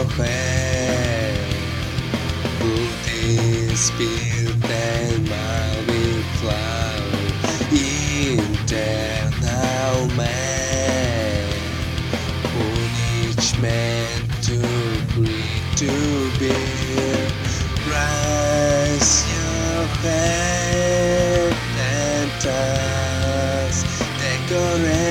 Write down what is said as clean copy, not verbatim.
hair. Booty spilled and Malvin flowers. Internal man, punishment to breathe to bear. Rise your head and toss, decorate.